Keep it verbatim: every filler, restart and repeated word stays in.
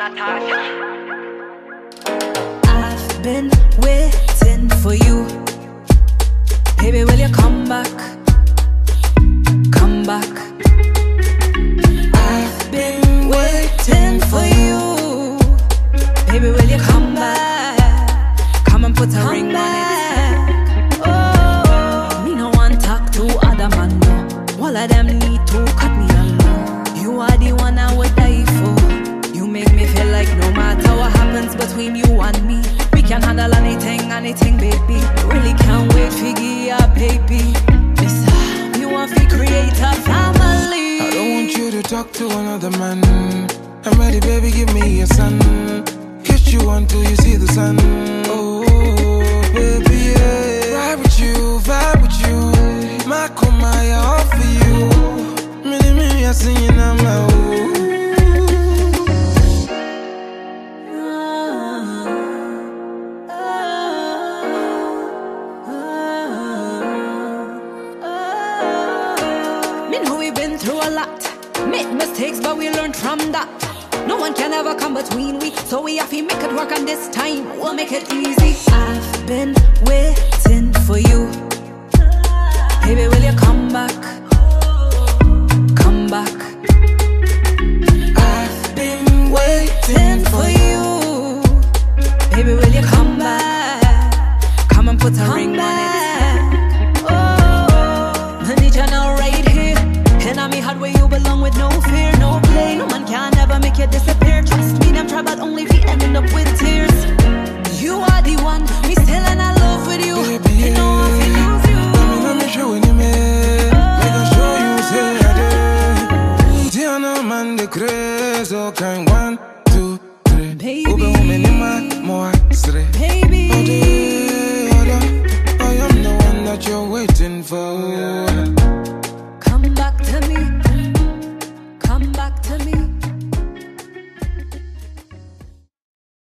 Natasha. I've been waiting for you. Baby, will you come back? Come back. I've been waiting for you. Baby, will you come back? Come and put a come ring back. On it. Oh, me no want talk to other man, no. All of them need to cut me alone. You are the one I would die for. You make me feel like no matter what happens between you and me, we can handle anything, anything, baby. Really can't wait to give ya, baby. Listen, you want to create a family. I don't want you to talk to another man. I'm ready, baby, give me a son. Kiss you until you see the sun. Oh, baby, yeah. Ride with you, vibe with you. My Kumaya, all for you. Many, many are singing, I'm like, ooh. Me know we've been through a lot. Make mistakes, but we learn from that. No one can ever come between we, so we have to make it work, and this time we'll make it easy. I've been waiting for you. Baby, will you come back? Come back. I've been waiting for you. Baby, will you come back? Come and put a come ring back. On it. Oh, I need you now right here. And I'm me heart where you belong with no fear, no play. No man can ever make you disappear. Trust me, them try, but only if we ending up with tears. You are the one, me still in love with you. Baby, you know I feel lose you. Let me show you me. Make I show you say I do. Diana man the craze, all kind one, two, three. Baby, Open woman in my more three. baby, Oh, dear, oh, dear. I am the one that you're waiting for. come back to me.